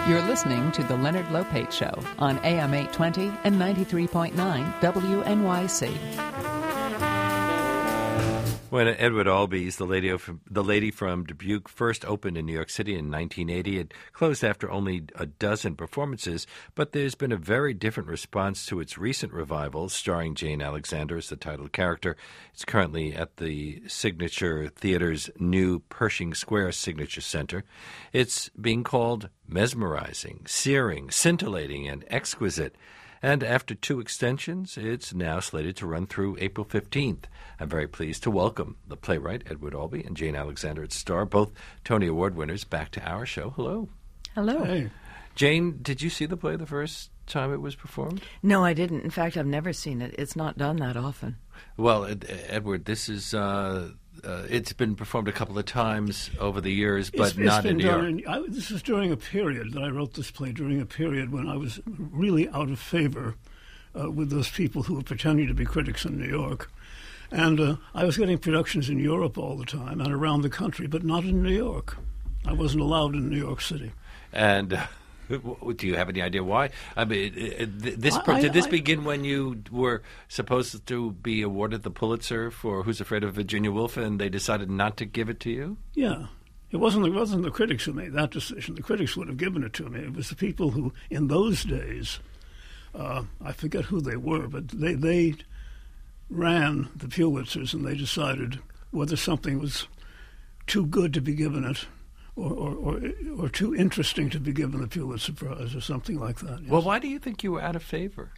You're listening to The Leonard Lopate Show on AM 820 and 93.9 WNYC. When Edward Albee's The Lady from Dubuque first opened in New York City in 1980, it closed after only a dozen performances, but there's been a very different response to its recent revival, starring Jane Alexander as the title character. It's currently at the Signature Theater's new Pershing Square Signature Center. It's being called mesmerizing, searing, scintillating, and exquisite. And after 2 extensions, it's now slated to run through April 15th. I'm very pleased to welcome the playwright Edward Albee and Jane Alexander at Star, both Tony Award winners, back to our show. Hello. Hello. Hey. Jane, did you see the play the first time it was performed? No, I didn't. In fact, I've never seen it. It's not done that often. Well, Edward, this is it's been performed a couple of times over the years, but not in New York. This is during a period that I wrote this play, during a period when I was really out of favor with those people who were pretending to be critics in New York. And I was getting productions in Europe all the time and around the country, but not in New York. I wasn't allowed in New York City. And do you have any idea why? I mean, did this begin when you were supposed to be awarded the Pulitzer for Who's Afraid of Virginia Woolf, and they decided not to give it to you? Yeah. It wasn't the critics who made that decision. The critics would have given it to me. It was the people who, in those days, I forget who they were, but they ran the Pulitzers, and they decided whether something was too good to be given it or too interesting to be given the Pulitzer Prize or something like that. Yes. Well, why do you think you were out of favor?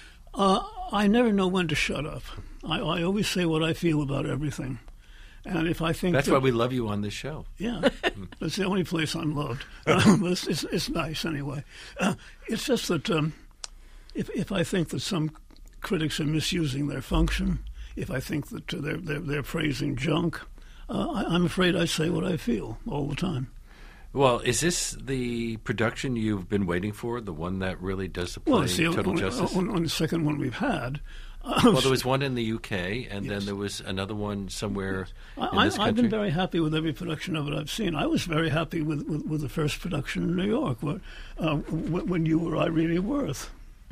I never know when to shut up. I always say what I feel about everything. And if I think that's why we love you on this show. Yeah, that's the only place I'm loved. But it's nice anyway. It's just that if I think that some critics are misusing their function, if I think that they're praising junk, I'm afraid I say what I feel all the time. Well, is this the production you've been waiting for, the one that really does the play total justice? On the second one we've had. Well, there was one in the UK, and then there was another one somewhere in this country. I've been very happy with every production of it I've seen. I was very happy with the first production in New York, when you were Irene Worth.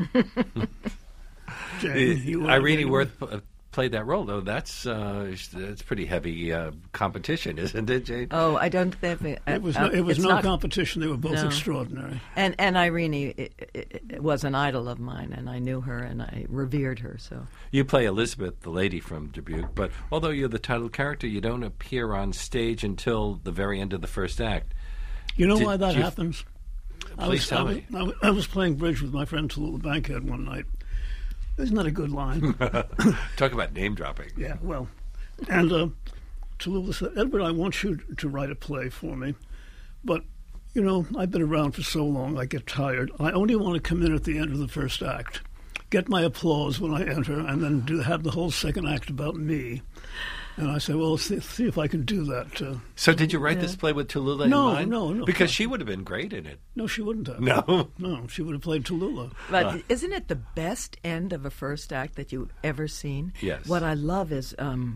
Jane, Irene Worth played that role, though. That's pretty heavy competition, isn't it, Jane? Oh, I don't think it was no competition. They were both extraordinary. And Irene was an idol of mine, and I knew her and I revered her. So you play Elizabeth, the lady from Dubuque, but although you're the title character, you don't appear on stage until the very end of the first act. You know why that happens? Please tell me. I was playing bridge with my friend Tallulah Bankhead one night. Isn't that a good line? Talk about name dropping. Yeah, well, and Tallulah said, "Edward, I want you to write a play for me, but, you know, I've been around for so long, I get tired. I only want to come in at the end of the first act, get my applause when I enter, and then have the whole second act about me." And I said, well, see if I can do that. So did you write this play with Tallulah in mind? No. Because she would have been great in it. No, she wouldn't have. No? No, she would have played Tallulah. But isn't it the best end of a first act that you've ever seen? Yes. What I love is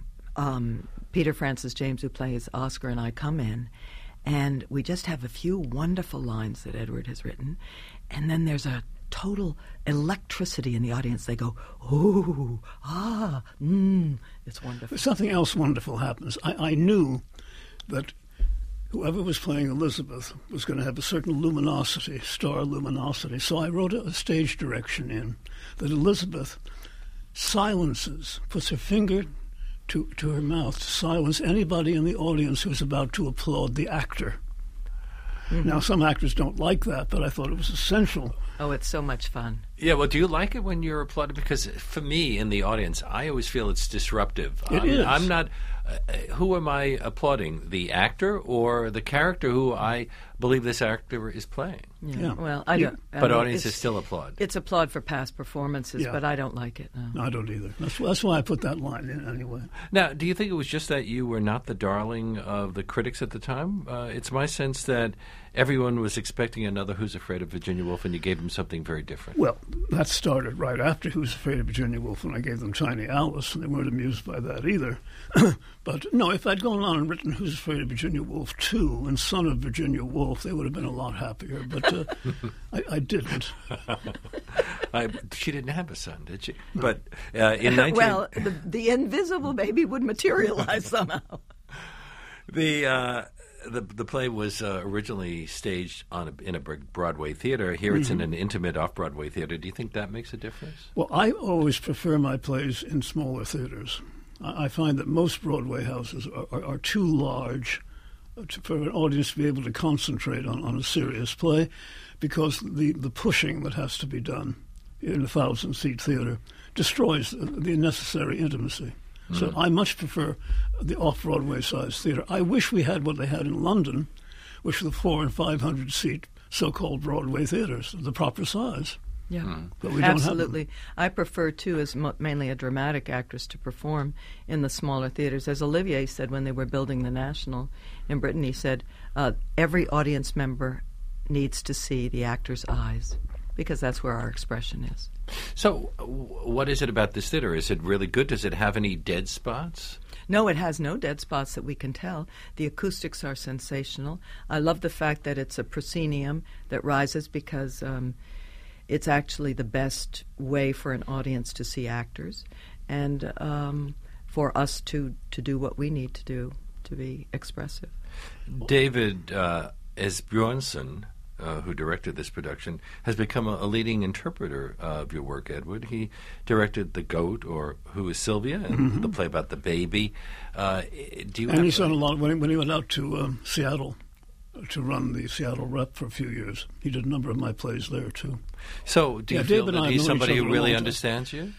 Peter Francis James, who plays Oscar, and I come in, and we just have a few wonderful lines that Edward has written, and then there's a total electricity in the audience. They go, "Ooh, ah, it's wonderful." Something else wonderful happens. I knew that whoever was playing Elizabeth was going to have a certain luminosity, star luminosity. So I wrote a stage direction in that Elizabeth silences, puts her finger to her mouth to silence anybody in the audience who's about to applaud the actor. Mm-hmm. Now, some actors don't like that, but I thought it was essential. Oh, it's so much fun. Yeah, well, do you like it when you're applauded? Because for me, in the audience, I always feel it's disruptive. It is. I'm not... who am I applauding? The actor or the character who I believe this actor is playing? Yeah. Well, I don't... But audiences still applaud. It's applaud for past performances, but I don't like it. No, I don't either. That's why I put that line in anyway. Now, do you think it was just that you were not the darling of the critics at the time? It's my sense that everyone was expecting another Who's Afraid of Virginia Woolf, and you gave them something very different. Well, that started right after Who's Afraid of Virginia Woolf, and I gave them Tiny Alice, and they weren't amused by that either. But no, if I'd gone on and written Who's Afraid of Virginia Woolf 2 and Son of Virginia Woolf, they would have been a lot happier. But I didn't. She didn't have a son, did she? No. But in 19... Well, the invisible baby would materialize somehow. The play was originally staged in a Broadway theater. Here it's in an intimate off-Broadway theater. Do you think that makes a difference? Well, I always prefer my plays in smaller theaters. I find that most Broadway houses are too large for an audience to be able to concentrate on a serious play, because the pushing that has to be done in a 1,000-seat theater destroys the necessary intimacy. So I much prefer the off-Broadway size theater. I wish we had what they had in London, which were the 400- and 500-seat so-called Broadway theaters, the proper size. Yeah, But we absolutely. don't have them. I prefer, too, as mainly a dramatic actress, to perform in the smaller theaters. As Olivier said when they were building the National in Britain, he said, every audience member needs to see the actor's eyes, because that's where our expression is. So what is it about this theater? Is it really good? Does it have any dead spots? No, it has no dead spots that we can tell. The acoustics are sensational. I love the fact that it's a proscenium that rises, because it's actually the best way for an audience to see actors, and for us to do what we need to do to be expressive. David Esbjornson, who directed this production, has become a leading interpreter of your work, Edward. He directed The Goat, or Who is Sylvia, and the play about the baby. He's done a lot. When he went out to Seattle to run the Seattle Rep for a few years, he did a number of my plays there, too. So do you feel David that he's somebody who really understands understands you?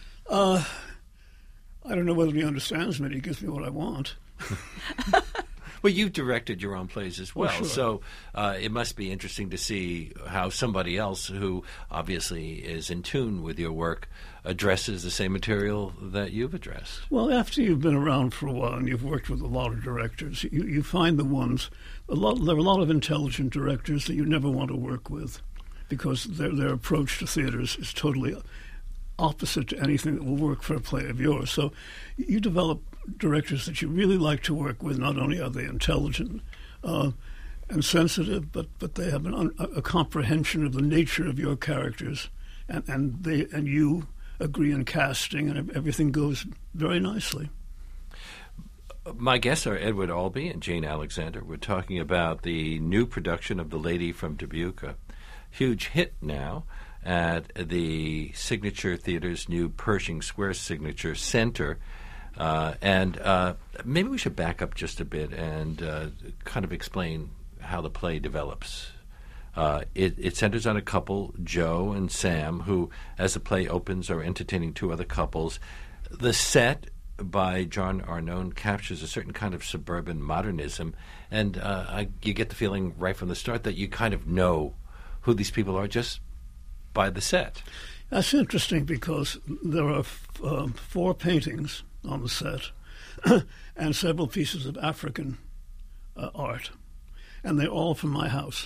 I don't know whether he understands me. He gives me what I want. Well, you've directed your own plays as well, sure. So it must be interesting to see how somebody else who obviously is in tune with your work addresses the same material that you've addressed. Well, after you've been around for a while and you've worked with a lot of directors, you find there are a lot of intelligent directors that you never want to work with, because their approach to theaters is totally opposite to anything that will work for a play of yours. So you develop directors that you really like to work with. Not only are they intelligent and sensitive, but they have a comprehension of the nature of your characters, and you agree in casting, and everything goes very nicely. My guests are Edward Albee and Jane Alexander. We're talking about the new production of The Lady from Dubuque, a huge hit now at the Signature Theater's new Pershing Square Signature Center. And maybe we should back up just a bit and kind of explain how the play develops. It centers on a couple, Joe and Sam, who, as the play opens, are entertaining two other couples. The set by John Arnone captures a certain kind of suburban modernism, and you get the feeling right from the start that you kind of know who these people are just by the set. That's interesting, because there are 4 paintings on the set and several pieces of African art, and they're all from my house.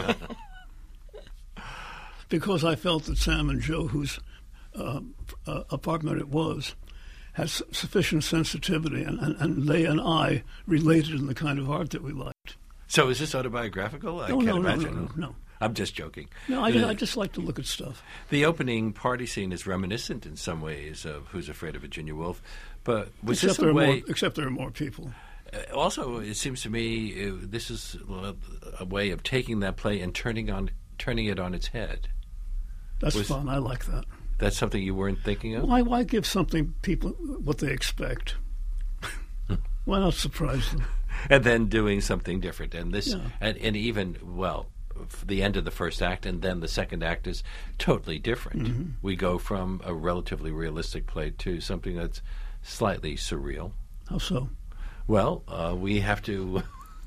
Because I felt that Sam and Joe, whose apartment it was, had sufficient sensitivity, and they and I related in the kind of art that we liked. So is this autobiographical? I No, can't no, imagine. no. I'm just joking. No, I just like to look at stuff. The opening party scene is reminiscent in some ways of Who's Afraid of Virginia Woolf, but was Except this a way... except there are more people. Also, it seems to me this is a way of taking that play and turning it on its head. That's fun. I like that. That's something you weren't thinking of? Why give something people what they expect? Why not surprise them? And then doing something different. And this, Yeah. and even, well, the end of the first act and then the second act is totally different. Mm-hmm. We go from a relatively realistic play to something that's slightly surreal. How so? Well, we have to.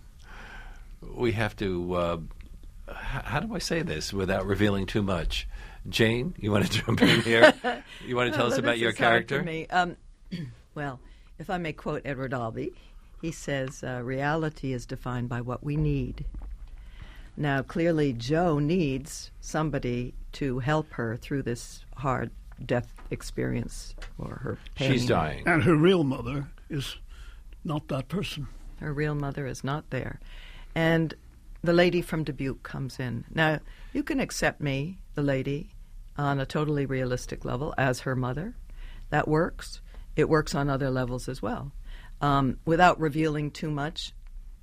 How do I say this without revealing too much? Jane, you want to jump in here? You want to tell us about your character? Me. Well, if I may quote Edward Albee, he says, reality is defined by what we need. Now, clearly, Jo needs somebody to help her through this hard death experience, or her pain. She's dying. And her real mother is not that person. Her real mother is not there. And the lady from Dubuque comes in. Now, you can accept me, the lady, on a totally realistic level as her mother. That works. It works on other levels as well. Without revealing too much,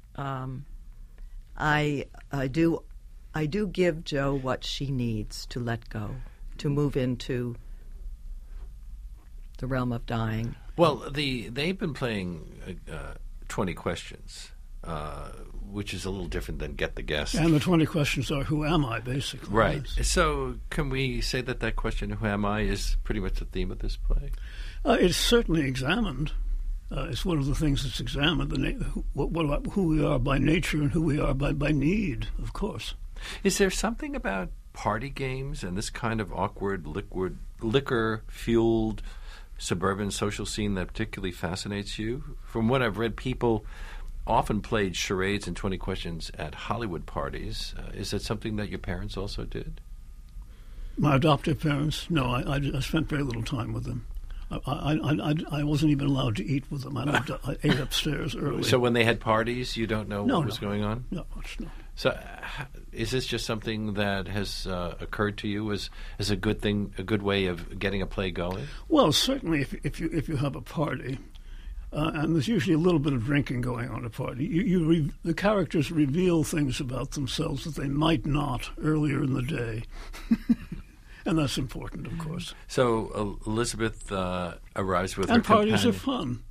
I do give Jo what she needs to let go, to move into the realm of dying. Well, they've been playing 20 questions, which is a little different than Get the Guest. And the 20 questions are, who am I, basically. Right. Yes. So can we say that question, who am I, is pretty much the theme of this play? It's certainly examined. It's one of the things that's examined, who we are by nature and who we are by need, of course. Is there something about party games and this kind of awkward, liquor-fueled suburban social scene that particularly fascinates you? From what I've read, people often played charades and 20 questions at Hollywood parties. Is that something that your parents also did? My adoptive parents? No, I spent very little time with them. I wasn't even allowed to eat with them. I ate upstairs early. So when they had parties, you don't know what was going on? No. So is this just something that has occurred to you as a good thing, a good way of getting a play going? Well, certainly if you have a party, and there's usually a little bit of drinking going on at a party, the characters reveal things about themselves that they might not earlier in the day. And that's important, of course. So Elizabeth arrives with and her companion. And parties are fun.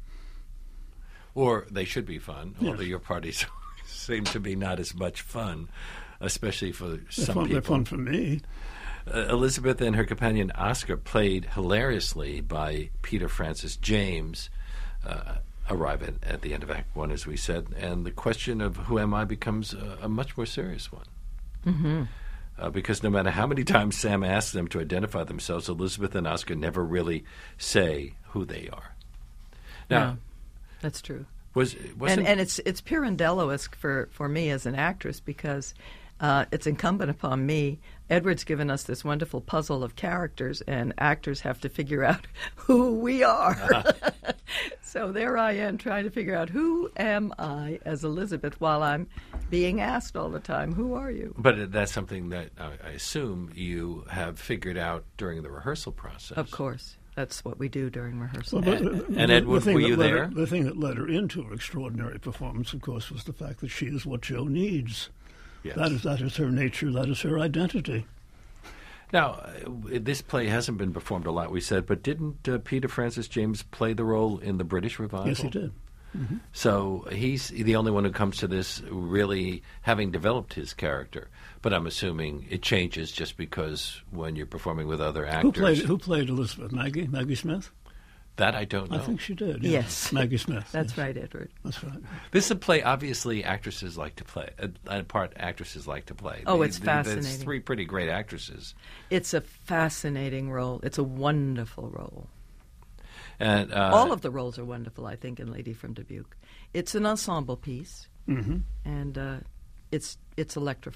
Or they should be fun, yes. Although your parties seem to be not as much fun, especially for some people. They're fun for me. Elizabeth and her companion Oscar, played hilariously by Peter Francis James, arrive at the end of Act One, as we said, and the question of who am I becomes a much more serious one. Mm-hmm. Because no matter how many times Sam asks them to identify themselves, Elizabeth and Oscar never really say who they are. Now, no, that's true. And it's Pirandello-esque for me as an actress, because it's incumbent upon me. Edward's given us this wonderful puzzle of characters, and actors have to figure out who we are. So there I am trying to figure out who am I as Elizabeth while I'm being asked all the time, who are you? But that's something that I assume you have figured out during the rehearsal process. Of course. That's what we do during rehearsal. Well, and Edward, were you there? The thing that led her into her extraordinary performance, of course, was the fact that she is what Jo needs. Yes. That is her nature. That is her identity. Now, this play hasn't been performed a lot, we said, but didn't Peter Francis James play the role in the British revival? Yes, he did. Mm-hmm. So he's the only one who comes to this really having developed his character. But I'm assuming it changes just because when you're performing with other actors. Who played Elizabeth? Maggie Smith? That I don't know. I think she did. Yes. Maggie Smith. That's yes. right, Edward. That's right. This is a play, obviously, actresses like to play. Actresses like to play. Oh, it's fascinating. There's three pretty great actresses. It's a fascinating role. It's a wonderful role. And all of the roles are wonderful, I think, in Lady from Dubuque. It's an ensemble piece, mm-hmm. and it's electric.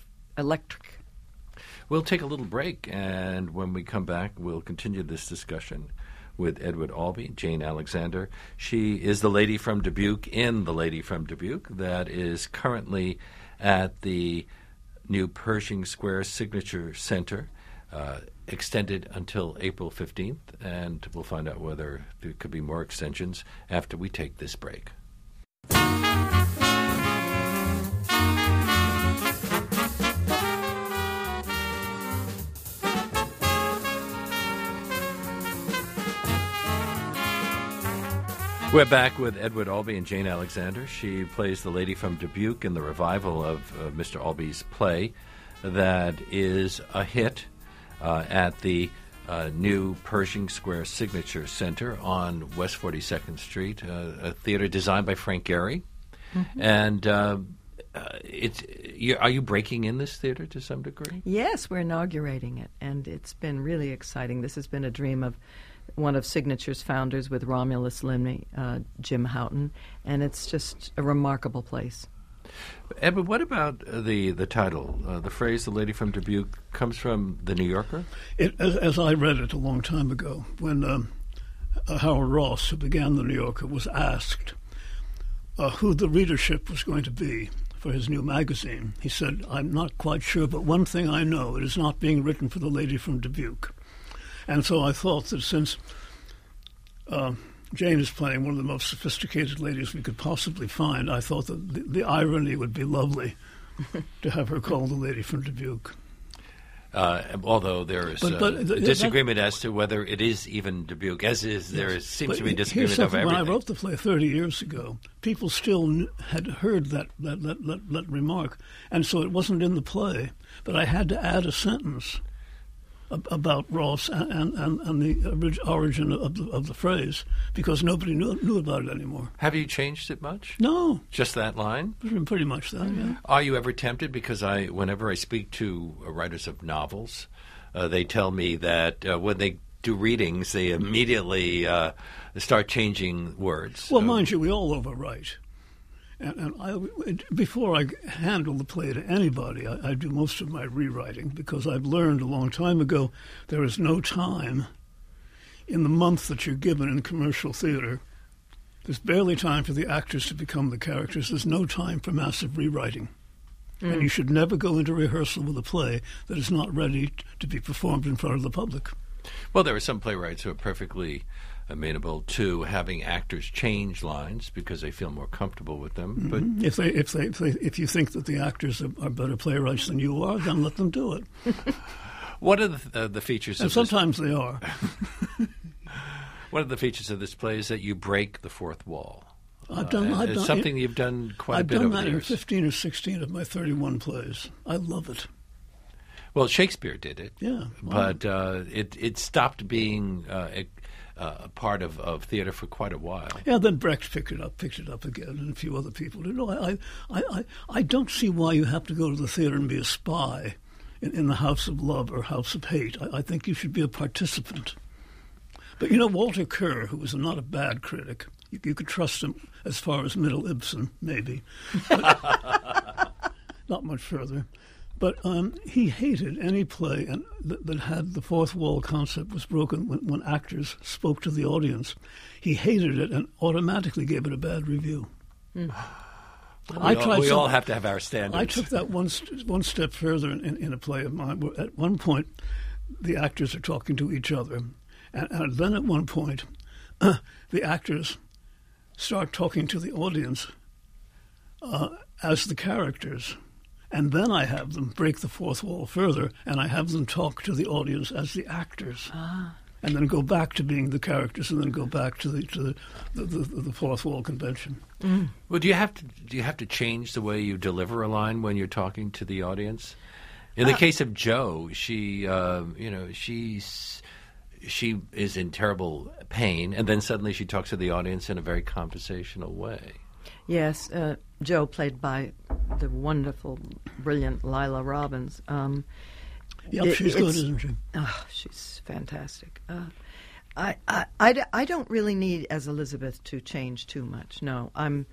We'll take a little break, and when we come back, we'll continue this discussion with Edward Albee, Jane Alexander. She is the Lady from Dubuque in The Lady from Dubuque that is currently at the new Pershing Square Signature Center, extended until April 15th, and we'll find out whether there could be more extensions after we take this break. We're back with Edward Albee and Jane Alexander. She plays the Lady from Dubuque in the revival of Mr. Albee's play that is a hit at the new Pershing Square Signature Center on West 42nd Street, a theater designed by Frank Gehry. Mm-hmm. And are you breaking in this theater to some degree? Yes, we're inaugurating it, and it's been really exciting. This has been a dream of one of Signature's founders with Romulus Limney, Jim Houghton, and it's just a remarkable place. Edward, what about the title? The phrase "The Lady from Dubuque" comes from The New Yorker? As I read it a long time ago, when Howard Ross, who began The New Yorker, was asked who the readership was going to be for his new magazine, he said, "I'm not quite sure, but one thing I know, it is not being written for the lady from Dubuque." And so I thought that since Jane is playing one of the most sophisticated ladies we could possibly find, I thought that the irony would be lovely to have her called the lady from Dubuque. Although there is disagreement as to whether it is even Dubuque, seems to be disagreement over everything. When I wrote the play 30 years ago, people still had heard that remark, and so it wasn't in the play. But I had to add a sentence about Ross and the origin of the phrase, because nobody knew about it anymore. Have you changed it much? No. Just that line? Pretty much that, yeah. Are you ever tempted? Because whenever I speak to writers of novels, they tell me that when they do readings, they immediately start changing words. Well, mind you, we all overwrite. And before I handle the play to anybody, I do most of my rewriting, because I've learned a long time ago there is no time in the month that you're given in commercial theater. There's barely time for the actors to become the characters. There's no time for massive rewriting. And you should never go into rehearsal with a play that is not ready to be performed in front of the public. Well, there are some playwrights who are perfectly amenable to having actors change lines because they feel more comfortable with them. But if you think that the actors are better playwrights than you are, then let them do it. What are the features? And sometimes they are. One of the features of this play is that you break the fourth wall. It's something you've done quite a bit over the years. I've done that in 15 or 16 of my 31 plays. I love it. Well, Shakespeare did it. Yeah. But it stopped being a part of theater for quite a while. Yeah, then Brecht picked it up again, and a few other people did. I don't see why you have to go to the theater and be a spy in the House of Love or House of Hate. I think you should be a participant. But Walter Kerr, who was not a bad critic, you could trust him as far as Middle Ibsen, maybe. Not much further. But he hated any play that had the fourth wall concept was broken when actors spoke to the audience. He hated it and automatically gave it a bad review. We all have to have our standards. I took that one step further in a play of mine, where at one point the actors are talking to each other. And then at one point the actors start talking to the audience as the characters. And then I have them break the fourth wall further, and I have them talk to the audience as the actors, and then go back to being the characters, and then go back to the fourth wall convention. Well, do you have to change the way you deliver a line when you're talking to the audience? In the case of Jo, she is in terrible pain, and then suddenly she talks to the audience in a very conversational way. Yes, Jo, played by the wonderful, brilliant Lila Robbins. She's good, isn't she? Oh, she's fantastic. I don't really need, as Elizabeth, to change too much. No, I'm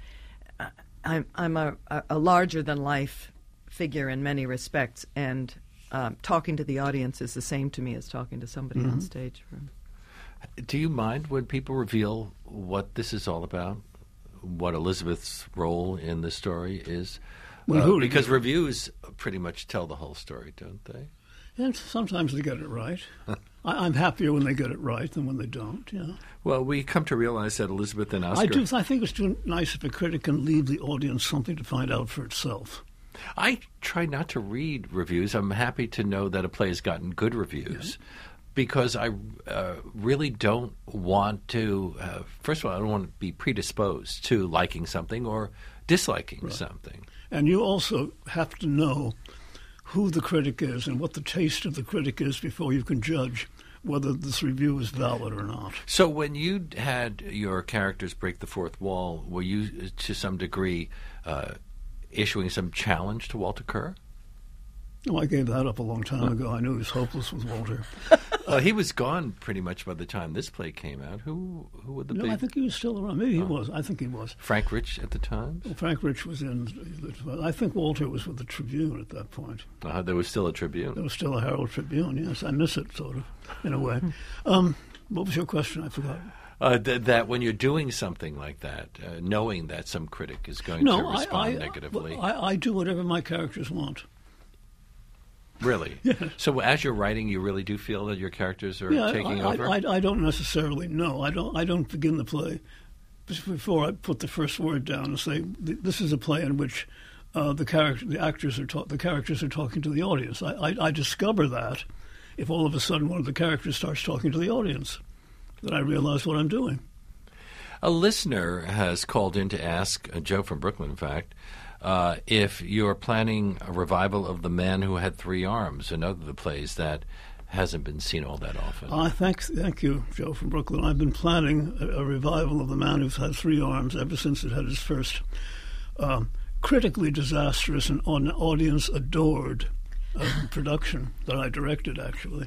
a larger than life figure in many respects, and talking to the audience is the same to me as talking to somebody on stage. Do you mind when people reveal what this is all about? What Elizabeth's role in the story is? Because reviews pretty much tell the whole story, don't they? And sometimes they get it right. I'm happier when they get it right than when they don't. Yeah. Well, we come to realize that Elizabeth and Oscar... I think it's too nice if a critic can leave the audience something to find out for itself. I try not to read reviews. I'm happy to know that a play has gotten good reviews. Yeah. Because I really don't want to, first of all, I don't want to be predisposed to liking something or disliking something. And you also have to know who the critic is and what the taste of the critic is before you can judge whether this review is valid or not. So when you had your characters break the fourth wall, were you, to some degree, issuing some challenge to Walter Kerr? Oh, I gave that up a long time ago. I knew he was hopeless with Walter. He was gone pretty much by the time this play came out. Who would the No, be? I think he was still around. Maybe he was. I think he was. Frank Rich at the time? Well, Frank Rich was in. I think Walter was with the Tribune at that point. There was still a Tribune. There was still a Herald Tribune, yes. I miss it, sort of, in a way. What was your question? I forgot. That when you're doing something like that, knowing that some critic is going to respond negatively. I do whatever my characters want. Really? Yeah. So as you're writing, you really do feel that your characters are taking over? I don't necessarily know. I don't begin the play before I put the first word down and say this is a play in which the characters are talking to the audience. I discover that if all of a sudden one of the characters starts talking to the audience, then I realize what I'm doing. A listener has called in to ask, Joe from Brooklyn, in fact, if you're planning a revival of The Man Who Had Three Arms, another of the plays that hasn't been seen all that often. Thank you, Joe from Brooklyn. I've been planning a revival of The Man Who Had Three Arms ever since it had its first critically disastrous and audience-adored production that I directed, actually.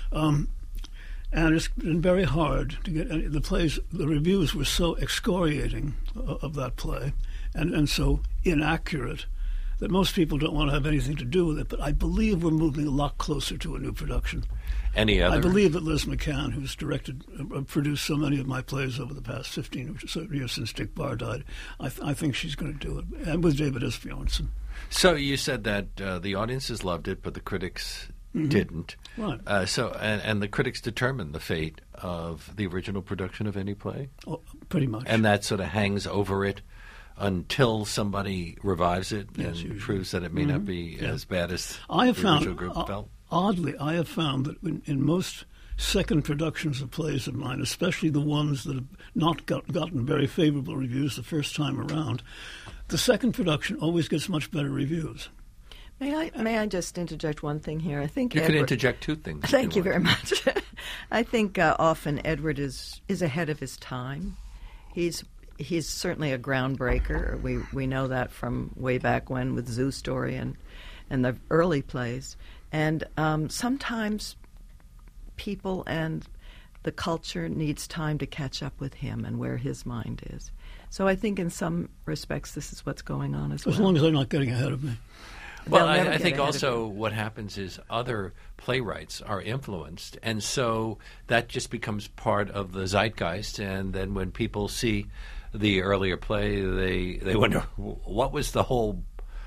And it's been very hard to get any. The reviews were so excoriating of that play and so inaccurate that most people don't want to have anything to do with it. But I believe we're moving a lot closer to a new production. Any other? I believe that Liz McCann, who's produced so many of my plays over the past 15 or so years since Dick Barr died, I think she's going to do it, and with David Esbjornson. So you said that the audiences loved it, but the critics didn't. Right. And the critics determine the fate of the original production of any play? Oh, pretty much. And that sort of hangs over it until somebody revives it and usually proves that it may not be as bad as the original group felt? Oddly, I have found that in most second productions of plays of mine, especially the ones that have not gotten very favorable reviews the first time around, the second production always gets much better reviews. May I just interject one thing here? I think you can interject two things. Thank you very much. I think often Edward is ahead of his time. He's certainly a groundbreaker. We know that from way back when with Zoo Story and the early plays. And sometimes people and the culture needs time to catch up with him and where his mind is. So I think in some respects this is what's going on as well. As long as they're not getting ahead of me. Well, I think also what happens is other playwrights are influenced, and so that just becomes part of the zeitgeist, and then when people see the earlier play, they wonder, what was all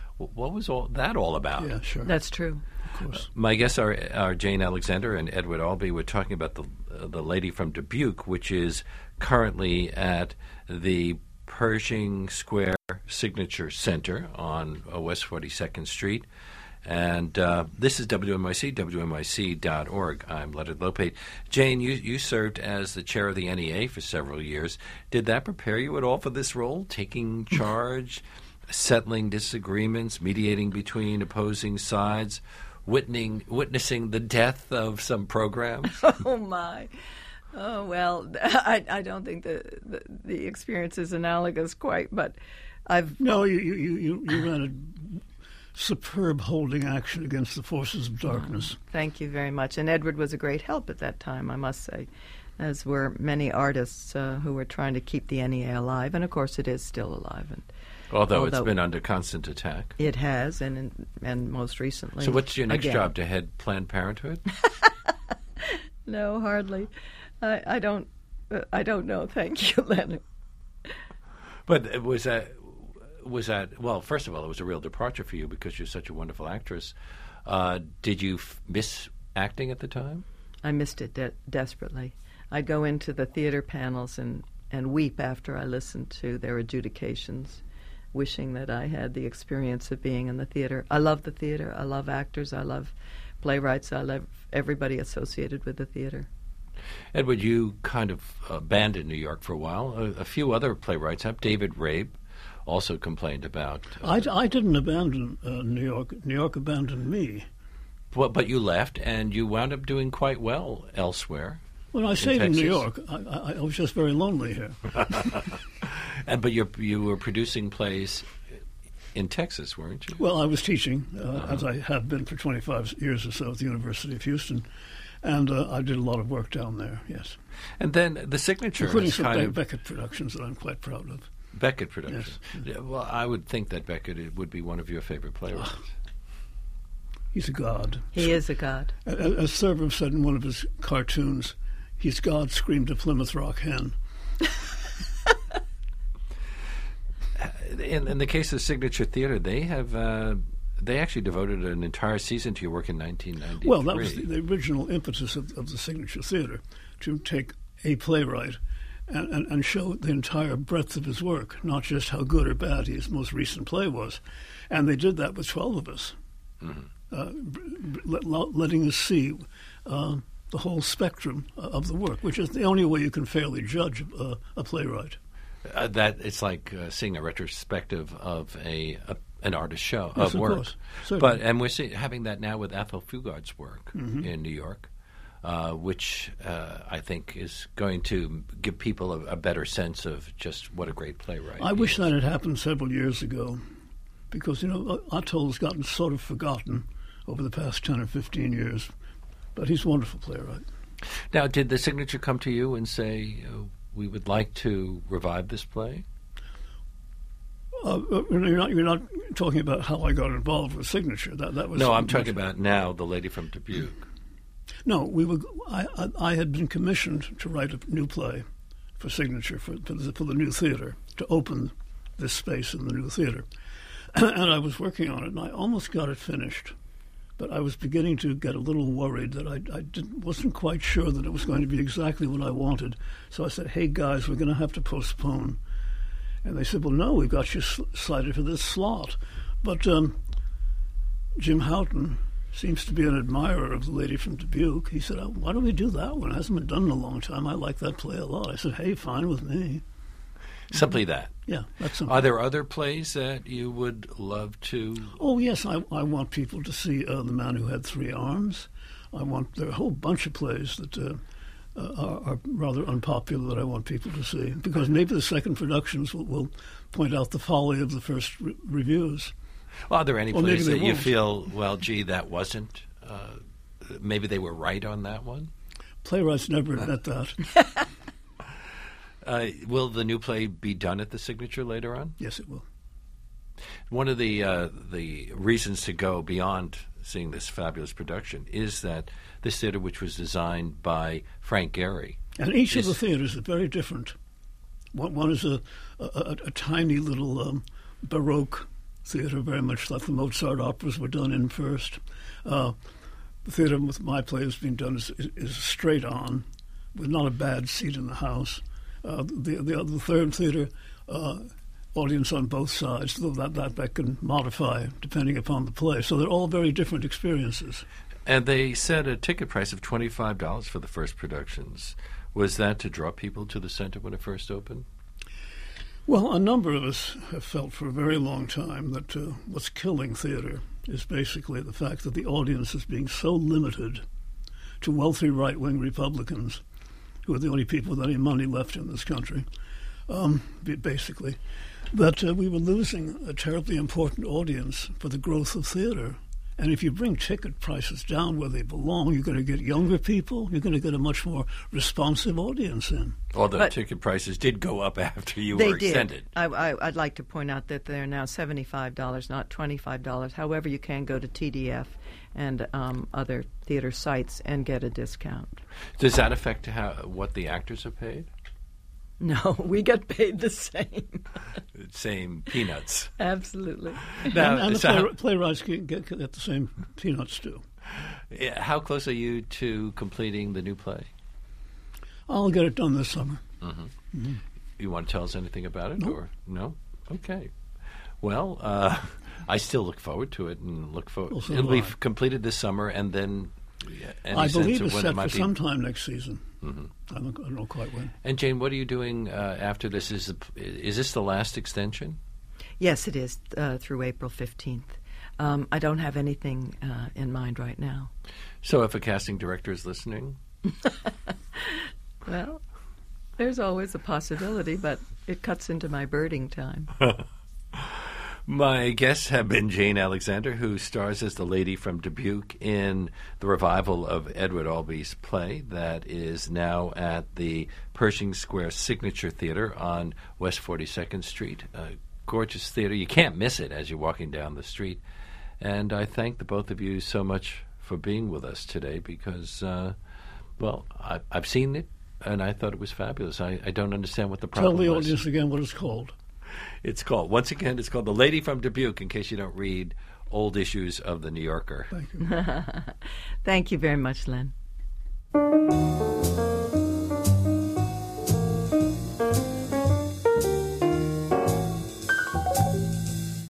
about? Yeah, sure. That's true. Of course. My guests are Jane Alexander and Edward Albee. We're talking about the Lady from Dubuque, which is currently at the Pershing Square Signature Center on West 42nd Street. And this is WNYC, WNYC.org. I'm Leonard Lopate. Jane, you served as the chair of the NEA for several years. Did that prepare you at all for this role, taking charge, settling disagreements, mediating between opposing sides, witnessing the death of some programs? Oh, my. Oh, well, I don't think the experience is analogous quite, but I've... No, you ran a superb holding action against the forces of darkness. Thank you very much. And Edward was a great help at that time, I must say, as were many artists who were trying to keep the NEA alive. And, of course, it is still alive. And Although it's been under constant attack. It has, and most recently. So what's your next again. job, to head Planned Parenthood? No, hardly. I don't know. Thank you, Leonard. But was that well? First of all, it was a real departure for you because you're such a wonderful actress. Did you miss acting at the time? I missed it desperately. I'd go into the theater panels and weep after I listened to their adjudications, wishing that I had the experience of being in the theater. I love the theater. I love actors. I love playwrights. I love everybody associated with the theater. Edward, you kind of abandoned New York for a while. A few other playwrights have. David Rabe also complained about... I didn't abandon New York. New York abandoned me. But you left, and you wound up doing quite well elsewhere. When I stayed in New York, I was just very lonely here. But you were producing plays in Texas, weren't you? Well, I was teaching, as I have been for 25 years or so at the University of Houston, and I did a lot of work down there, yes. And then the Signature including is some kind of... Beckett productions that I'm quite proud of. Beckett productions. Yes. Yeah, well, I would think that Beckett would be one of your favorite playwrights. He's a god. He is a god. As Thurber said in one of his cartoons, he's God screamed a Plymouth Rock hen. In the case of Signature Theater, they have they actually devoted an entire season to your work in 1993. Well, that was the original impetus of the Signature Theater, to take a playwright and show the entire breadth of his work, not just how good or bad his most recent play was. And they did that with 12 of us. Mm-hmm. Letting us see the whole spectrum of the work, which is the only way you can fairly judge a playwright. That it's like seeing a retrospective of an artist's show Yes, of work. Course. And we're having that now with Athol Fugard's work in New York, which I think is going to give people a better sense of just what a great playwright. I wish that had happened several years ago, because Athol's gotten sort of forgotten over the past 10 or 15 years, but he's a wonderful playwright. Now, did the Signature come to you and say, we would like to revive this play? You're not talking about how I got involved with Signature. That was no. I'm talking about now, The Lady from Dubuque. No, I had been commissioned to write a new play for Signature for the new theater, to open this space in the new theater, and I was working on it, and I almost got it finished. But I was beginning to get a little worried that I wasn't quite sure that it was going to be exactly what I wanted. So I said, hey, guys, we're going to have to postpone. And they said, well, no, we've got you slated for this slot. But Jim Houghton seems to be an admirer of The Lady from Dubuque. He said, why don't we do that one? It hasn't been done in a long time. I like that play a lot. I said, hey, fine with me. Simply that. Yeah, that's simple. Are there other plays that you would love to? Oh, yes, I want people to see The Man Who Had Three Arms. There are a whole bunch of plays that are rather unpopular that I want people to see, because maybe the second productions will point out the folly of the first reviews. Well, are there any plays that you feel, well, gee, that wasn't, maybe they were right on that one? Playwrights never admit that. Will the new play be done at the Signature later on? Yes, it will. One of the reasons to go beyond seeing this fabulous production is that this theater, which was designed by Frank Gehry, and each of the theaters is very different. One is a tiny little Baroque theater, very much like the Mozart operas were done in first. The theater with my play has been done is straight on, with not a bad seat in the house. The third theater, audience on both sides, though that can modify depending upon the play. So they're all very different experiences. And they set a ticket price of $25 for the first productions. Was that to draw people to the center when it first opened? Well, a number of us have felt for a very long time that what's killing theater is basically the fact that the audience is being so limited to wealthy right-wing Republicans, who are the only people with any money left in this country, basically, that we were losing a terribly important audience for the growth of theater. And if you bring ticket prices down where they belong, you're going to get younger people, you're going to get a much more responsive audience in. Although ticket prices did go up after you were extended. I'd like to point out that they're now $75, not $25. However, you can go to TDF and other theater sites and get a discount. Does that affect what the actors are paid? No, we get paid the same. Same peanuts. Absolutely. Now, and the playwrights get the same peanuts too. How close are you to completing the new play? I'll get it done this summer. Mm-hmm. Mm-hmm. You want to tell us anything about it? Nope. Or no? Okay. Well, I still look forward to it and look forward. Well, so it'll be completed this summer, and then I believe it's set for sometime next season. Mm-hmm. I don't know quite when. And Jane, what are you doing after this? Is this the last extension? Yes, it is through April 15th. I don't have anything in mind right now. So if a casting director is listening? Well, there's always a possibility, but it cuts into my birding time. My guests have been Jane Alexander, who stars as the lady from Dubuque in the revival of Edward Albee's play that is now at the Pershing Square Signature Theater on West 42nd Street. A gorgeous theater. You can't miss it as you're walking down the street. And I thank the both of you so much for being with us today because, I've seen it, and I thought it was fabulous. I don't understand what the problem was. Tell the audience again what it's called. It's called The Lady from Dubuque, in case you don't read old issues of The New Yorker. Thank you. Thank you very much, Len.